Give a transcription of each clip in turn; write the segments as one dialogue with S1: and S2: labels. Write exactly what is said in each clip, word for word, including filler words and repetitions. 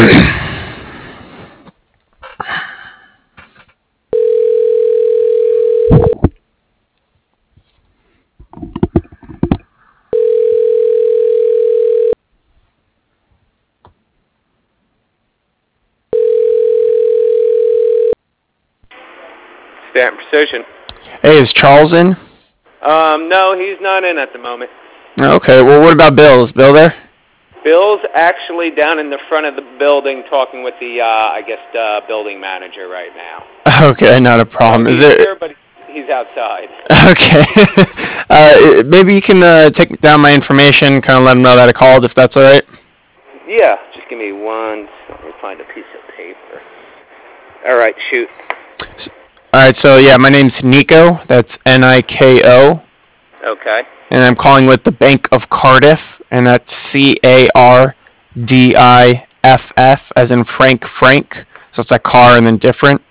S1: Stanton Precision.
S2: Hey, is Charles in?
S1: Um, no, he's not in at the moment.
S2: Okay, well, what about Bill? Is Bill there?
S1: Bill's actually down in the front of the building talking with the, uh, I guess, uh, building manager right now.
S2: Okay, not a problem.
S1: He's
S2: Is there?
S1: here, but he's outside.
S2: Okay. uh, maybe you can uh, take down my information, kind of let him know that I called, if that's all right.
S1: Yeah, just give me one. Let me find a piece of paper. All right, shoot.
S2: All right, so yeah, my name's Nico. That's N I K O.
S1: Okay.
S2: And I'm calling with the Bank of Cardiff, and that's C A R D I F F, as in Frank Frank. So it's like car and then different.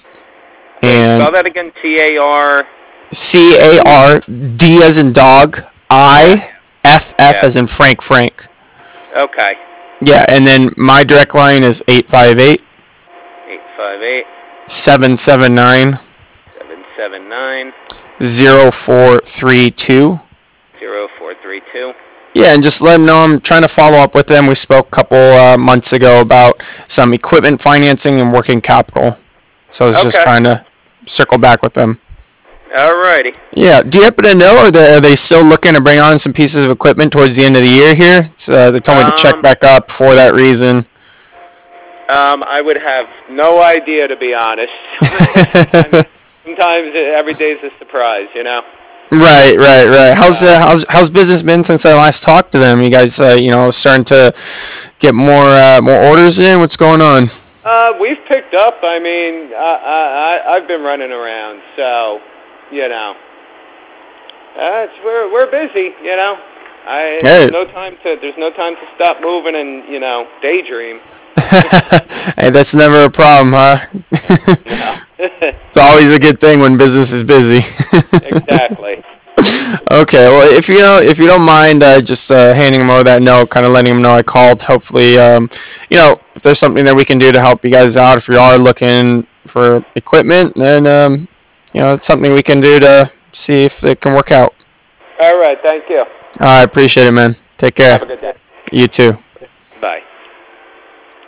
S2: And
S1: spell that again. T A R.
S2: C A R D as in dog, I F F
S1: Yeah.
S2: as in Frank Frank.
S1: Okay.
S2: Yeah, and then my direct line is eight five eight.
S1: eight five eight.
S2: seven seven nine.
S1: seven seven nine.
S2: zero four three two.
S1: zero four three two.
S2: Yeah, and just let them know I'm trying to follow up with them. We spoke a couple uh, months ago about some equipment financing and working capital. So I was
S1: Okay.
S2: just trying to circle back with them.
S1: Alrighty. Yeah.
S2: Do you happen to know, are they, are they still looking to bring on some pieces of equipment towards the end of the year here? So they told me to check
S1: Um,
S2: back up for that reason.
S1: Um, I would have no idea, to be honest. Sometimes every day's a surprise, you know.
S2: Right, right, right. How's uh, how's how's business been since I last talked to them? You guys, uh, you know, starting to get more uh, more orders in. What's going on?
S1: Uh, we've picked up. I mean, I, I I've been running around, so you know, uh, it's, we're we're busy, you know. I
S2: Hey.
S1: there's no time to there's no time to stop moving and you know daydream.
S2: Hey, that's never a problem, huh?
S1: No.
S2: It's always a good thing when business is busy.
S1: Exactly.
S2: Okay, well, if you know, if you don't mind, uh, just uh, handing him over that note, kind of letting him know I called. Hopefully, um, you know, if there's something that we can do to help you guys out, if you are looking for equipment, then um, you know, it's something we can do to see if it can work out.
S1: All right. Thank you.
S2: I appreciate it, man. Take care.
S1: Have a good day.
S2: You too.